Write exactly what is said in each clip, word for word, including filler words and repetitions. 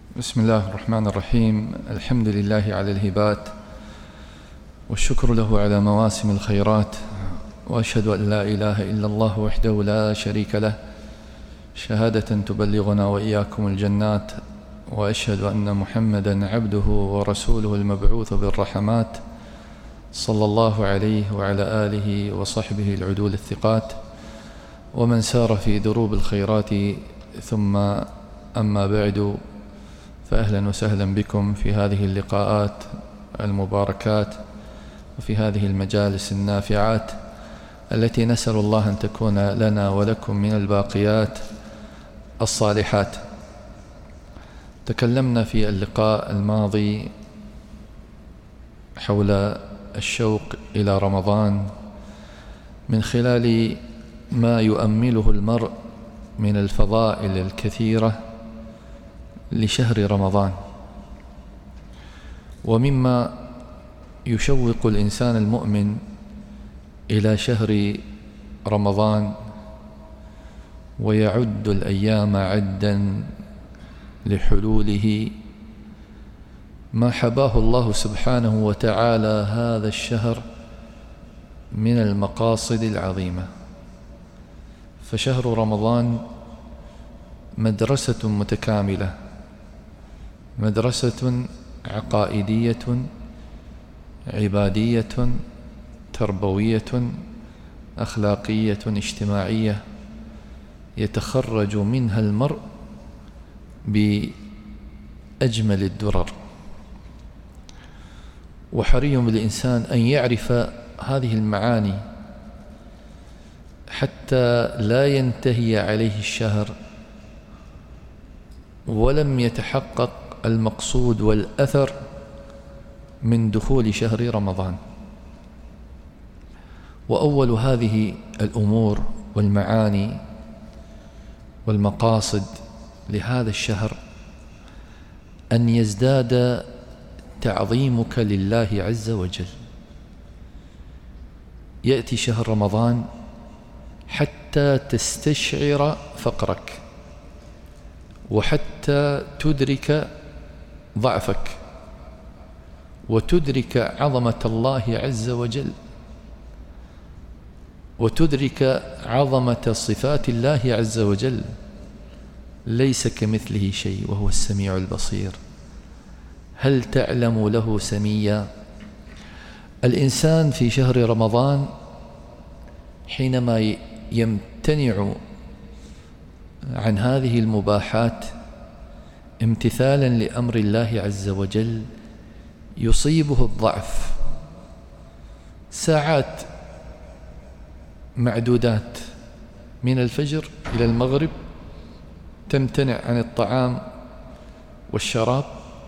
بسم الله الرحمن الرحيم. الحمد لله على الهبات، والشكر له على مواسم الخيرات، وأشهد أن لا إله إلا الله وحده لا شريك له شهادة تبلغنا وإياكم الجنات، وأشهد أن محمدا عبده ورسوله المبعوث بالرحمات، صلى الله عليه وعلى آله وصحبه العدول الثقات، ومن سار في دروب الخيرات. ثم أما بعد، فأهلا وسهلا بكم في هذه اللقاءات المباركات وفي هذه المجالس النافعات التي نسأل الله أن تكون لنا ولكم من الباقيات الصالحات. تكلمنا في اللقاء الماضي حول الشوق إلى رمضان من خلال ما يؤمله المرء من الفضائل الكثيرة لشهر رمضان، ومما يشوق الإنسان المؤمن إلى شهر رمضان ويعد الأيام عدا لحلوله ما حباه الله سبحانه وتعالى هذا الشهر من المقاصد العظيمة. فشهر رمضان مدرسة متكاملة، مدرسة عقائدية عبادية تربوية أخلاقية اجتماعية، يتخرج منها المرء بأجمل الدرر. وحري بالإنسان أن يعرف هذه المعاني حتى لا ينتهي عليه الشهر ولم يتحقق المقصود والأثر من دخول شهر رمضان. وأول هذه الأمور والمعاني والمقاصد لهذا الشهر أن يزداد تعظيمك لله عز وجل. يأتي شهر رمضان حتى تستشعر فقرك، وحتى تدرك ضعفك، وتدرك عظمة الله عز وجل، وتدرك عظمة صفات الله عز وجل. ليس كمثله شيء وهو السميع البصير. هل تعلم له سميا؟ الإنسان في شهر رمضان حينما يمتنع عن هذه المباحات امتثالا لأمر الله عز وجل يصيبه الضعف. ساعات معدودات من الفجر إلى المغرب تمتنع عن الطعام والشراب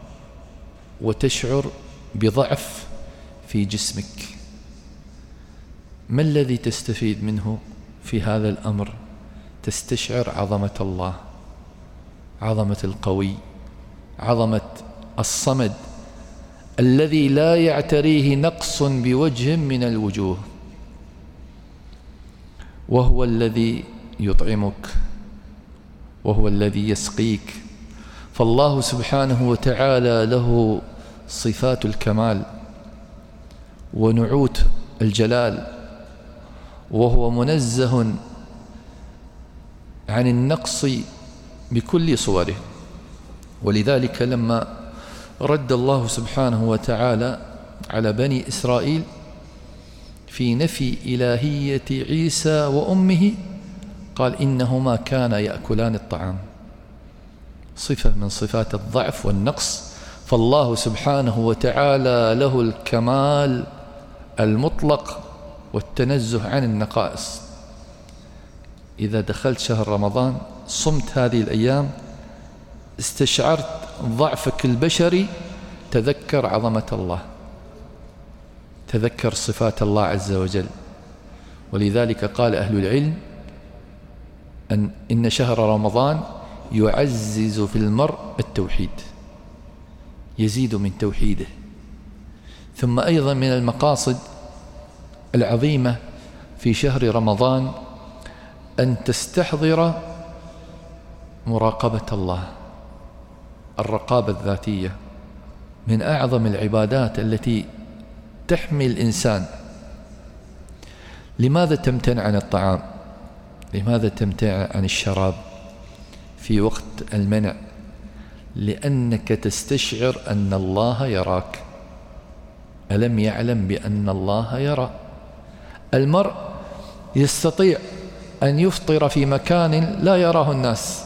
وتشعر بضعف في جسمك. ما الذي تستفيد منه في هذا الأمر؟ تستشعر عظمة الله، عظمة القوي، عظمة الصمد الذي لا يعتريه نقص بوجه من الوجوه، وهو الذي يطعمك، وهو الذي يسقيك. فالله سبحانه وتعالى له صفات الكمال ونعوت الجلال، وهو منزه عن النقص بكل صوره. ولذلك لما رد الله سبحانه وتعالى على بني إسرائيل في نفي إلهية عيسى وأمه قال إنهما كانا يأكلان الطعام، صفة من صفات الضعف والنقص. فالله سبحانه وتعالى له الكمال المطلق والتنزه عن النقائص. إذا دخلت شهر رمضان صمت هذه الأيام استشعرت ضعفك البشري، تذكر عظمة الله، تذكر صفات الله عز وجل. ولذلك قال أهل العلم أن إن شهر رمضان يعزز في المرء التوحيد، يزيد من توحيده. ثم أيضا من المقاصد العظيمة في شهر رمضان أن تستحضر مراقبة الله، الرقابة الذاتية من أعظم العبادات التي تحمي الإنسان. لماذا تمتنع عن الطعام؟ لماذا تمتنع عن الشراب في وقت المنع؟ لأنك تستشعر أن الله يراك. ألم يعلم بأن الله يرى؟ المرء يستطيع أن يفطر في مكان لا يراه الناس،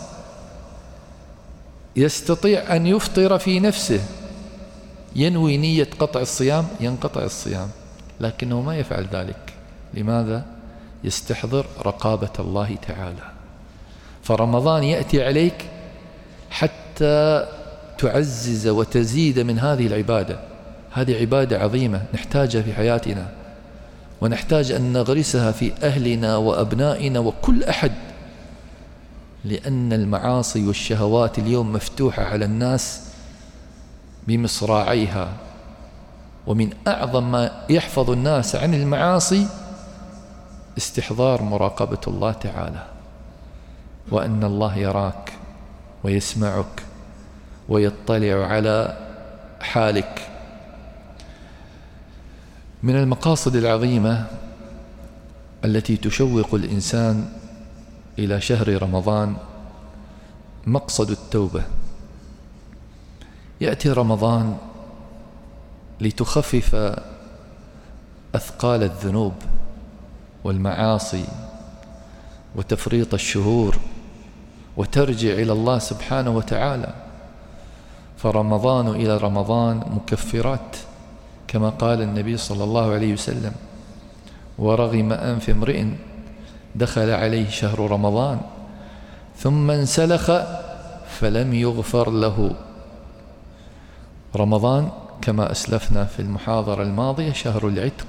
يستطيع أن يفطر في نفسه، ينوي نية قطع الصيام ينقطع الصيام، لكنه ما يفعل ذلك. لماذا؟ يستحضر رقابة الله تعالى. فرمضان يأتي عليك حتى تعزز وتزيد من هذه العبادة. هذه عبادة عظيمة نحتاجها في حياتنا، ونحتاج أن نغرسها في أهلنا وأبنائنا وكل أحد، لأن المعاصي والشهوات اليوم مفتوحة على الناس بمصراعيها. ومن أعظم ما يحفظ الناس عن المعاصي استحضار مراقبة الله تعالى، وأن الله يراك ويسمعك ويطلع على حالك. من المقاصد العظيمة التي تشوق الإنسان إلى شهر رمضان مقصد التوبة. يأتي رمضان لتخفف أثقال الذنوب والمعاصي وتفريط الشهور، وترجع إلى الله سبحانه وتعالى. فرمضان إلى رمضان مكفرات، كما قال النبي صلى الله عليه وسلم: ورغم أنف امرئ دخل عليه شهر رمضان ثم انسلخ فلم يغفر له. رمضان كما أسلفنا في المحاضرة الماضية شهر العتق،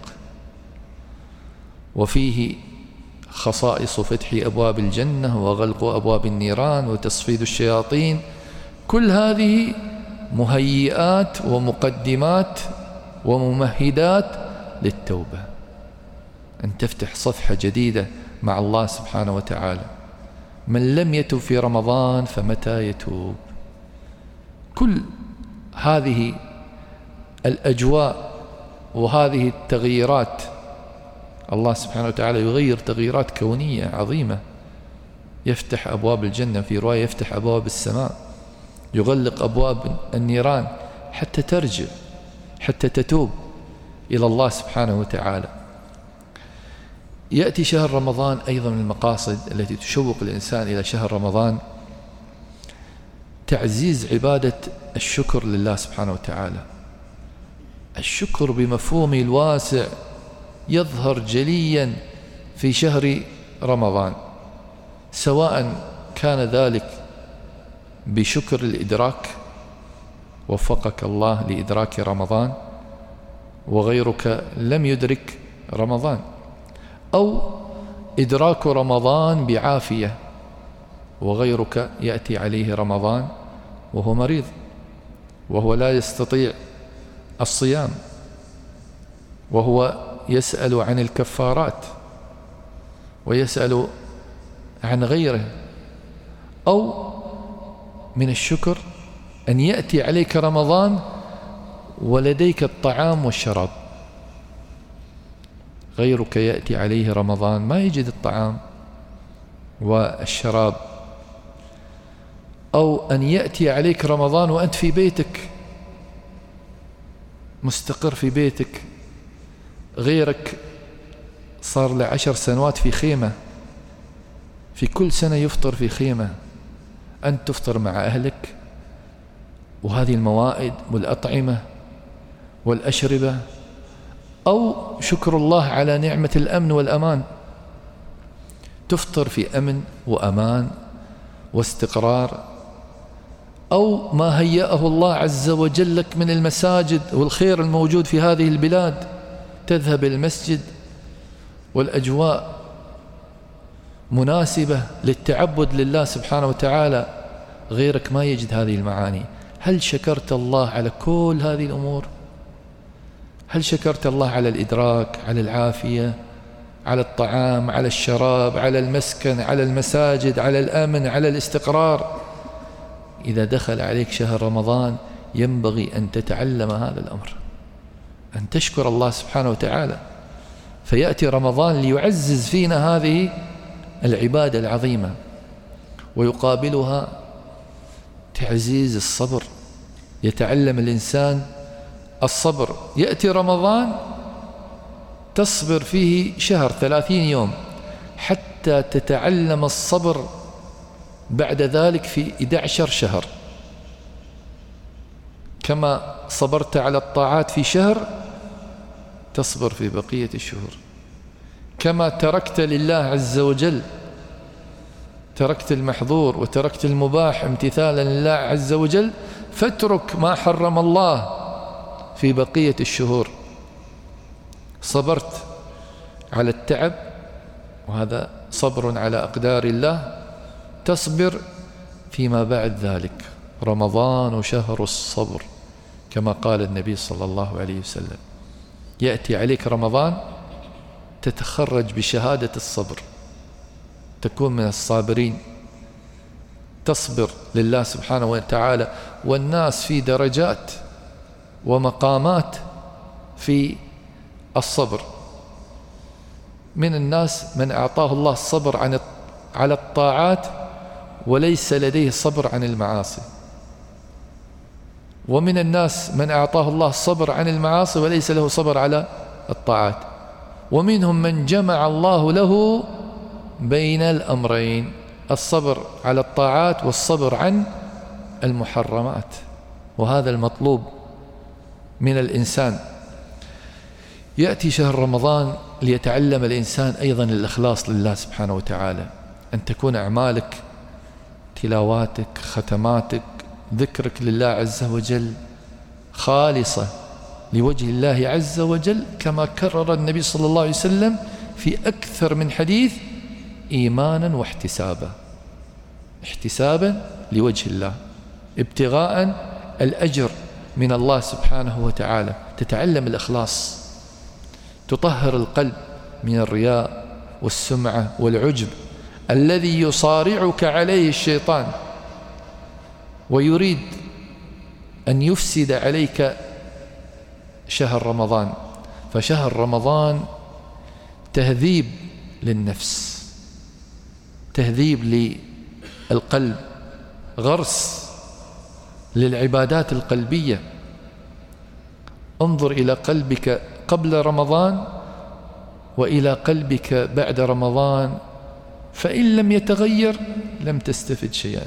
وفيه خصائص فتح أبواب الجنة وغلق أبواب النيران وتصفيد الشياطين. كل هذه مهيئات ومقدمات وممهدات للتوبة، أن تفتح صفحة جديدة مع الله سبحانه وتعالى. من لم يتوب في رمضان فمتى يتوب؟ كل هذه الأجواء وهذه التغييرات، الله سبحانه وتعالى يغير تغييرات كونية عظيمة. يفتح أبواب الجنة، في رواية يفتح أبواب السماء، يغلق أبواب النيران حتى ترجع، حتى تتوب إلى الله سبحانه وتعالى. يأتي شهر رمضان أيضا من المقاصد التي تشوق الإنسان إلى شهر رمضان تعزيز عبادة الشكر لله سبحانه وتعالى. الشكر بمفهومه الواسع يظهر جليا في شهر رمضان، سواء كان ذلك بشكر الإدراك، وفقك الله لإدراك رمضان وغيرك لم يدرك رمضان، أو إدراك رمضان بعافية وغيرك يأتي عليه رمضان وهو مريض وهو لا يستطيع الصيام، وهو يسأل عن الكفارات ويسأل عن غيره. أو من الشكر أن يأتي عليك رمضان ولديك الطعام والشراب، غيرك يأتي عليه رمضان ما يجد الطعام والشراب. أو أن يأتي عليك رمضان وأنت في بيتك مستقر في بيتك، غيرك صار له عشر سنوات في خيمة، في كل سنة يفطر في خيمة، أنت تفطر مع أهلك، وهذه الموائد والأطعمة والأشربة. أو شكر الله على نعمة الأمن والأمان، تفطر في أمن وأمان واستقرار. أو ما هيأه الله عز وجل لك من المساجد والخير الموجود في هذه البلاد، تذهب المسجد والأجواء مناسبة للتعبد لله سبحانه وتعالى، غيرك ما يجد هذه المعاني. هل شكرت الله على كل هذه الأمور؟ هل شكرت الله على الإدراك، على العافية، على الطعام، على الشراب، على المسكن، على المساجد، على الأمن، على الاستقرار؟ إذا دخل عليك شهر رمضان ينبغي أن تتعلم هذا الأمر، أن تشكر الله سبحانه وتعالى. فيأتي رمضان ليعزز فينا هذه العبادة العظيمة، ويقابلها تعزيز الصبر. يتعلم الإنسان الصبر. يأتي رمضان تصبر فيه شهر ثلاثين يوم حتى تتعلم الصبر بعد ذلك في أحد عشر شهر. كما صبرت على الطاعات في شهر تصبر في بقية الشهور. كما تركت لله عز وجل، تركت المحظور وتركت المباح امتثالا لله عز وجل، فاترك ما حرم الله في بقية الشهور. صبرت على التعب، وهذا صبر على أقدار الله، تصبر فيما بعد ذلك. رمضان شهر الصبر كما قال النبي صلى الله عليه وسلم. يأتي عليك رمضان تتخرج بشهادة الصبر، تكون من الصابرين، تصبر لله سبحانه وتعالى. والناس في درجات ومقامات في الصبر. من الناس من أعطاه الله الصبر عن على الطاعات وليس لديه صبر عن المعاصي، ومن الناس من أعطاه الله الصبر عن المعاصي وليس له صبر على الطاعات، ومنهم من جمع الله له بين الأمرين، الصبر على الطاعات والصبر عن المحرمات. وهذا المطلوب من الإنسان. يأتي شهر رمضان ليتعلم الإنسان أيضا الإخلاص لله سبحانه وتعالى، أن تكون أعمالك، تلاواتك، ختماتك، ذكرك لله عز وجل خالصة لوجه الله عز وجل، كما كرر النبي صلى الله عليه وسلم في أكثر من حديث: إيمانا واحتسابا. احتسابا لوجه الله، ابتغاء الأجر من الله سبحانه وتعالى. تتعلم الإخلاص، تطهر القلب من الرياء والسمعة والعجب الذي يصارعك عليه الشيطان ويريد أن يفسد عليك شهر رمضان. فشهر رمضان تهذيب للنفس، تهذيب للقلب، غرس للعبادات القلبية. انظر إلى قلبك قبل رمضان وإلى قلبك بعد رمضان، فإن لم يتغير لم تستفد شيئا.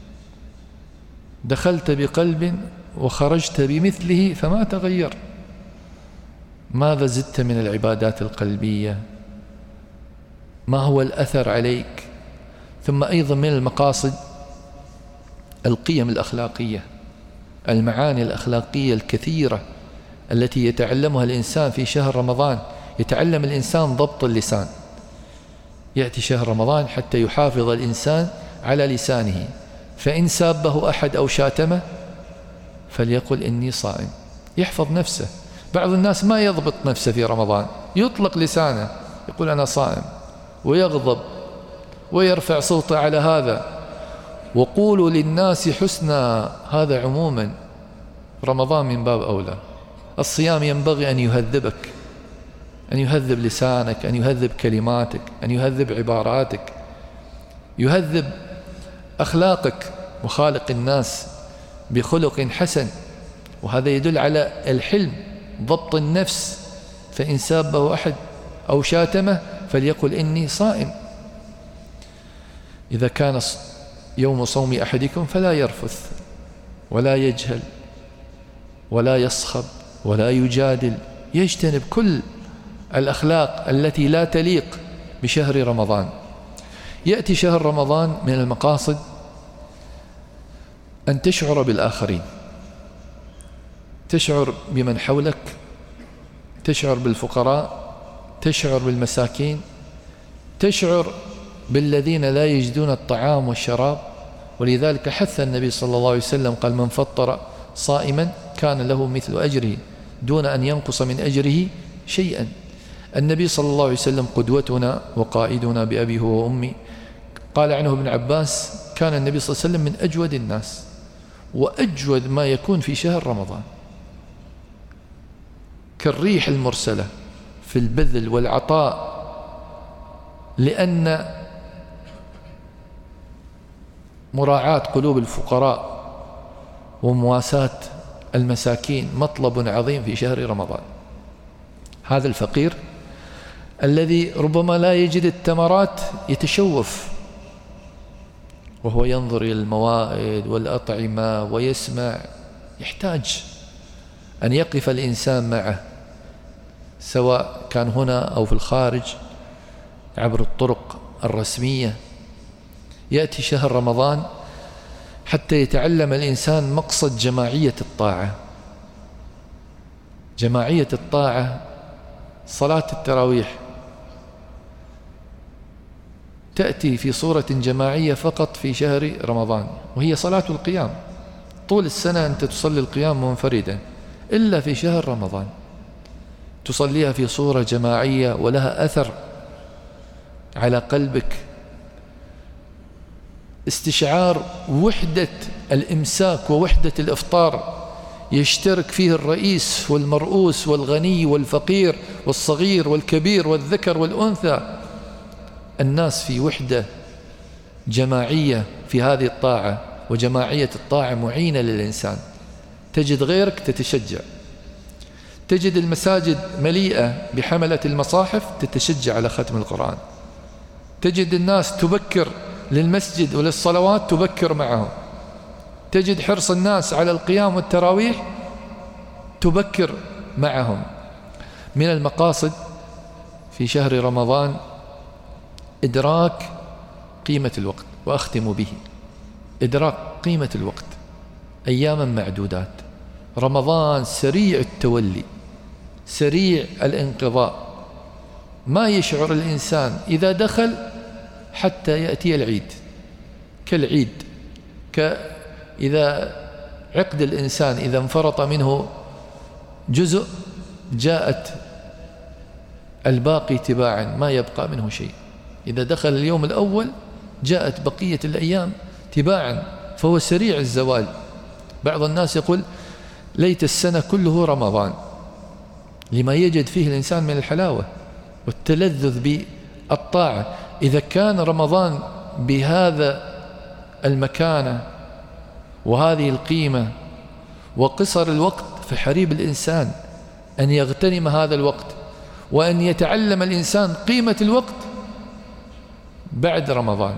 دخلت بقلب وخرجت بمثله فما تغير. ماذا زدت من العبادات القلبية؟ ما هو الأثر عليك؟ ثم أيضا من المقاصد القيم الأخلاقية، المعاني الأخلاقية الكثيرة التي يتعلمها الإنسان في شهر رمضان. يتعلم الإنسان ضبط اللسان. يأتي شهر رمضان حتى يحافظ الإنسان على لسانه، فإن سابه أحد أو شاتمه فليقل إني صائم، يحفظ نفسه. بعض الناس ما يضبط نفسه في رمضان، يطلق لسانه يقول أنا صائم، ويغضب ويرفع صوته على هذا. وقولوا للناس حسنا، هذا عموما، رمضان من باب أولى. الصيام ينبغي أن يهذبك، أن يهذب لسانك، أن يهذب كلماتك، أن يهذب عباراتك، يهذب أخلاقك، وخالق الناس بخلق حسن. وهذا يدل على الحلم، ضبط النفس. فإن سابه أحد أو شاتمه فليقل إني صائم. إذا كان يوم صوم أحدكم فلا يرفث ولا يجهل ولا يصخب ولا يجادل، يجتنب كل الأخلاق التي لا تليق بشهر رمضان. يأتي شهر رمضان من المقاصد أن تشعر بالآخرين، تشعر بمن حولك، تشعر بالفقراء، تشعر بالمساكين، تشعر بالذين لا يجدون الطعام والشراب. ولذلك حث النبي صلى الله عليه وسلم قال: من فطر صائما كان له مثل أجره دون أن ينقص من أجره شيئا. النبي صلى الله عليه وسلم قدوتنا وقائدنا بأبي هو وأمي. قال عنه ابن عباس: كان النبي صلى الله عليه وسلم من أجود الناس، وأجود ما يكون في شهر رمضان، كالريح المرسلة في البذل والعطاء، لأن مراعاة قلوب الفقراء ومواساة المساكين مطلب عظيم في شهر رمضان. هذا الفقير الذي ربما لا يجد التمرات يتشوف وهو ينظر إلى الموائد والأطعمة ويسمع، يحتاج أن يقف الإنسان معه، سواء كان هنا أو في الخارج عبر الطرق الرسمية. يأتي شهر رمضان حتى يتعلم الإنسان مقصد جماعية الطاعة. جماعية الطاعة صلاة التراويح تأتي في صورة جماعية فقط في شهر رمضان، وهي صلاة القيام. طول السنة أنت تصلي القيام منفردا، إلا في شهر رمضان تصليها في صورة جماعية ولها أثر على قلبك، استشعار وحدة الإمساك ووحدة الإفطار، يشترك فيه الرئيس والمرؤوس والغني والفقير والصغير والكبير والذكر والأنثى، الناس في وحدة جماعية في هذه الطاعة. وجماعية الطاعة معينة للإنسان، تجد غيرك تتشجع، تجد المساجد مليئة بحملة المصاحف تتشجع على ختم القرآن، تجد الناس تبكر للمسجد وللصلوات تبكر معهم، تجد حرص الناس على القيام والتراويح تبكر معهم. من المقاصد في شهر رمضان إدراك قيمة الوقت، وأختم به إدراك قيمة الوقت. أياما معدودات، رمضان سريع التولي، سريع الانقضاء، ما يشعر الإنسان إذا دخل حتى يأتي العيد، كالعيد، كإذا عقد الإنسان إذا انفرط منه جزء جاءت الباقي تباعا، ما يبقى منه شيء. إذا دخل اليوم الأول جاءت بقية الأيام تباعا، فهو سريع الزوال. بعض الناس يقول ليت السنة كله رمضان، لما يجد فيه الإنسان من الحلاوة والتلذذ بالطاعة. إذا كان رمضان بهذا المكانة وهذه القيمة وقصر الوقت، فحريب الإنسان أن يغتنم هذا الوقت، وأن يتعلم الإنسان قيمة الوقت بعد رمضان.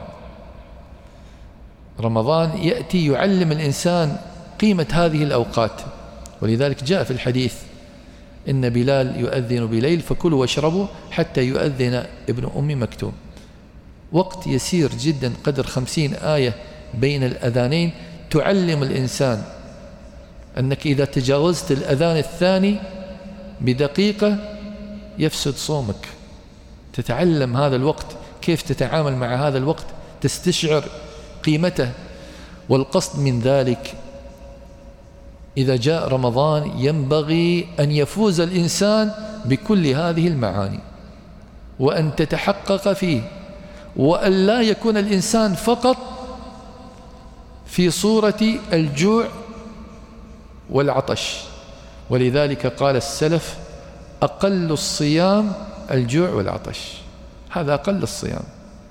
رمضان يأتي يعلم الإنسان قيمة هذه الأوقات، ولذلك جاء في الحديث إن بلال يؤذن بليل فكلوا واشربوا حتى يؤذن ابن أم مكتوم. وقت يسير جدا قدر خمسين آية بين الأذانين تعلم الإنسان أنك إذا تجاوزت الأذان الثاني بدقيقة يفسد صومك. تتعلم هذا الوقت، كيف تتعامل مع هذا الوقت، تستشعر قيمته. والقصد من ذلك إذا جاء رمضان ينبغي أن يفوز الإنسان بكل هذه المعاني، وأن تتحقق فيه، وأن لا يكون الإنسان فقط في صورة الجوع والعطش. ولذلك قال السلف أقل الصيام الجوع والعطش، هذا أقل الصيام.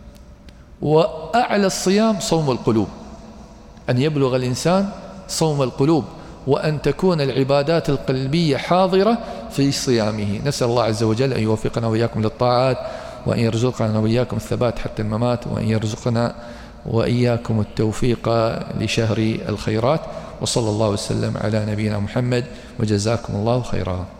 وأعلى الصيام صوم القلوب، أن يبلغ الإنسان صوم القلوب، وأن تكون العبادات القلبية حاضرة في صيامه. نسأل الله عز وجل أن يوفقنا وإياكم للطاعات، وأن يرزقنا وإياكم الثبات حتى الممات، وأن يرزقنا وإياكم التوفيق لشهر الخيرات. وصلى الله وسلم على نبينا محمد، وجزاكم الله خيرا.